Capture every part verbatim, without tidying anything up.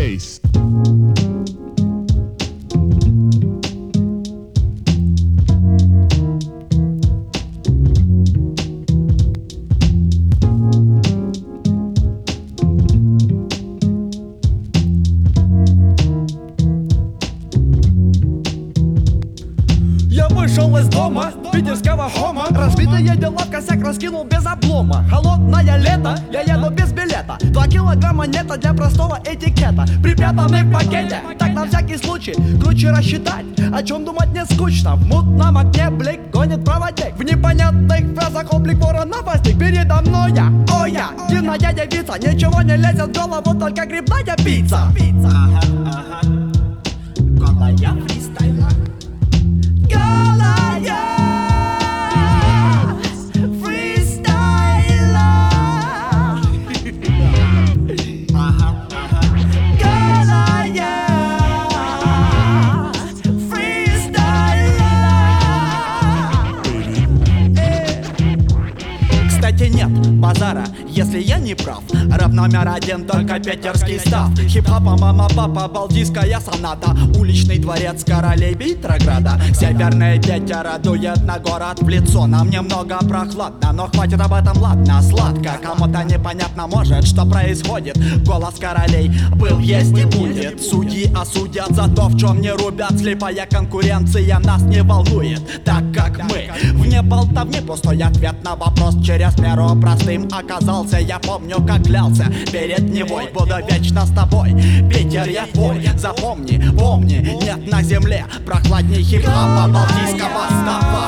bass. Я вышел из дома, питерского хома. Разбитые дела в косяк раскинул без облома. Холодное лето, я еду без билета. Два килограмма нета для простого этикета. Припрятанный в пакете, так на всякий случай. Круче рассчитать, о чем думать не скучно. В мутном окне блик гонит проводник. В непонятных фразах облик ворона возник. Передо мной я, о я, дивная девица. Ничего не лезет в голову, только грибная пицца. Пицца, ага, ага. Голая фристайла. Кстати, нет базара, если я не прав. Рэп номер один, только питерский став. Хип-хопа, мама, папа, балтийская соната. Уличный дворец королей Петрограда. Северный ветер дует на город в лицо. Нам немного прохладно, но хватит об этом, ладно. Сладко, кому-то непонятно может, что происходит. Голос королей был, есть и будет. Судьи осудят за то, в чем не рубят. Слепая конкуренция нас не волнует, так как мы вне болтовни. Пустой ответ на вопрос через меру простым оказался. Я помню, как клялся перед Невой, буду вечно с тобой. Питер, я твой, запомни, помни, нет на земле прохладней хип-хопа балтийского става.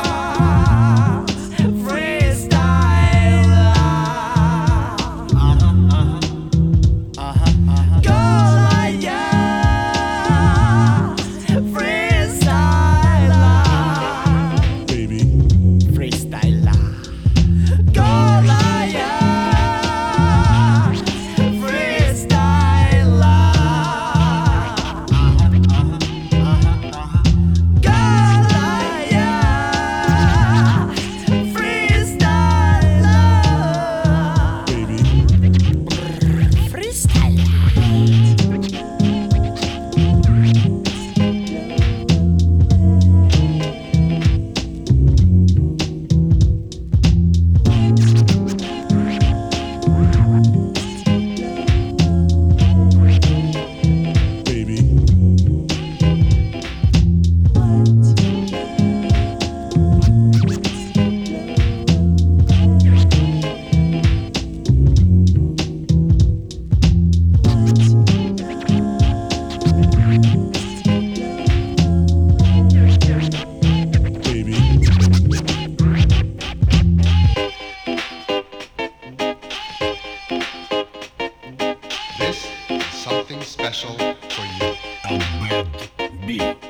Something special for you. Bad beat.